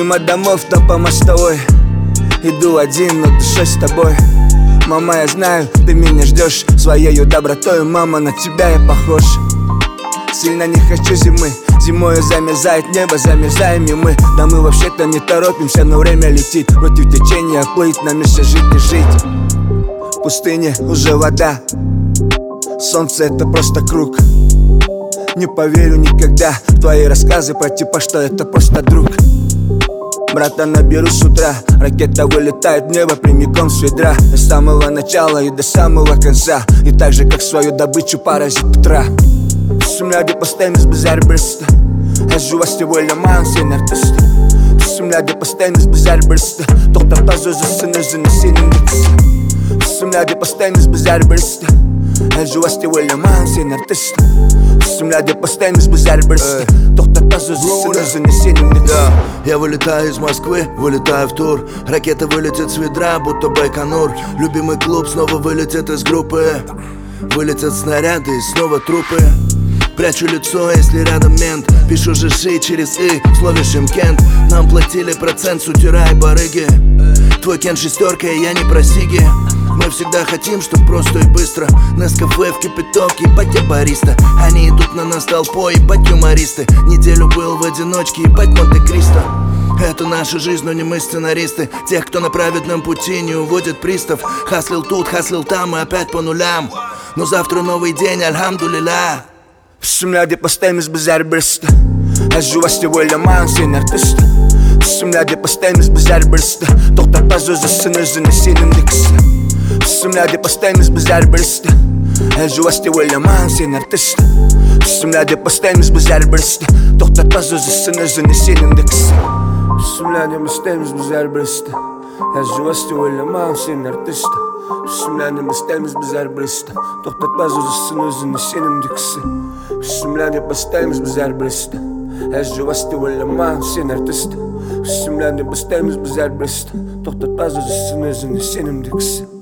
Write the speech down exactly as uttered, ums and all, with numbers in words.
Мимо домов, но по мостовой иду один, но душой с тобой. Мама, я знаю, ты меня ждешь своею добротой. Мама, на тебя я похож. Сильно не хочу зимы. Зимою замерзает небо, замерзаем и мы. Да мы вообще-то не торопимся, но время летит. Против течения плыть, нам еще жить и жить. В пустыне уже вода. Солнце это просто круг. Не поверю никогда в твои рассказы про типа, что это просто друг. Брата наберу с утра. Ракета вылетает в небо прямиком с ведра. С самого начала и до самого конца. И так же, как свою добычу паразит Петра. Sumlade på stämmes bezärbriste. Her juvasti voilaman sen artiste. Sumlade på stämmes bezärbriste. Tohtab tazözüsün özünü senin dikisi. Sumlade på stämmes bezärbriste. Her juvasti voilaman sen artiste. Sumlade по stämmes bezärbriste. Tohtab tazözüsün özünü senin dikisi. Я вылетаю из Москвы, вылетаю в тур. Ракета вылетит с ведра, будто Байконур. Любимый клуб снова вылетит из группы. Вылетят снаряды и снова трупы. Прячу лицо, если рядом мент. Пишу жиши через «и» в слове Шимкент. Нам платили процент с утюра и барыги. Твой Кен шестерка, и я не про сиги. Мы всегда хотим, чтоб просто и быстро. Нескафе в кипяток, ебать я бариста. Они идут на нас толпой, ебать юмористы. Неделю был в одиночке, ебать Монте-Кристо. Это наша жизнь, но не мы сценаристы. Тех, кто на праведном пути, не уводит пристав. Хаслил тут, хаслил там и опять по нулям. Но завтра новый день, альхамдулилля. Sumlade på stämmes bezärbriste. Her juvasti voilaman sen artiste. Sumlade på stämmes bezärbriste. Tohtab tazözüsün özünü senin dikisi. Sumlade på stämmes bezärbriste. Her juvasti voilaman sen artiste. Sumlade på stämmes bezärbriste. Tohtab tazözüsün özünü senin dikisi. Sumlade på stämmes bezärbriste. Her juvasti voilaman sen artiste. Sumlade på stämmes bezärbriste. Tohtab tazözüsün özünü senin dikisi. Sumlade på stämmes bezärbriste. Her juvasti voilaman sen artiste. Sumlade på stämmes bezärbriste. Tohtab tazözüsün özünü senin dikisi.